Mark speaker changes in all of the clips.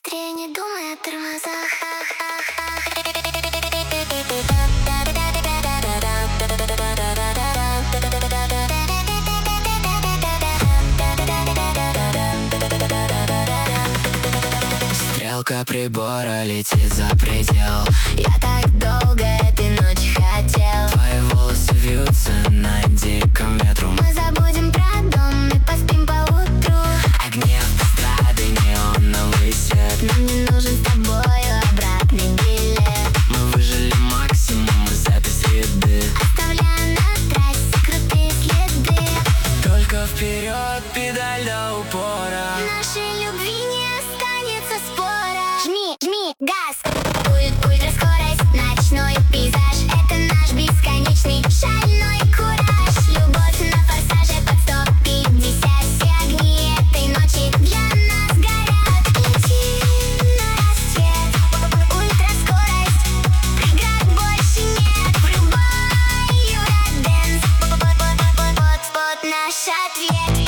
Speaker 1: быстрее, не думай о тормозах.
Speaker 2: Стрелка прибора летит за предел.
Speaker 1: Я так долго этой ночи хотел.
Speaker 2: Твои волосы вьются на диком ветру.
Speaker 1: Мы забудем про дом и поспим поутру.
Speaker 2: Огни автострады, неоновый свет.
Speaker 1: Нам не нужен с тобою обратный билет.
Speaker 2: Мы выжили максимум из этой среды,
Speaker 1: оставляя на трассе крутые следы.
Speaker 2: только вперед, педаль до упора.
Speaker 1: Нашей любви не останется спора. Жми, жми, газ. Ультраскорость, ночной пейзаж. Это наш бесконечный шальной кураж. Любовь на форсаже под 150. Все огни этой ночи для нас горят. Лети на рассвет. Ультраскорость, преград больше нет. В любой Eurodance. Вот наш ответ.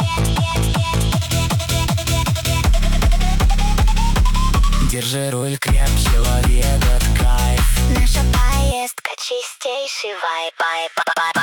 Speaker 2: Держи руль крепче, лови этот кайф.
Speaker 1: Наша поездка чистейший вайб.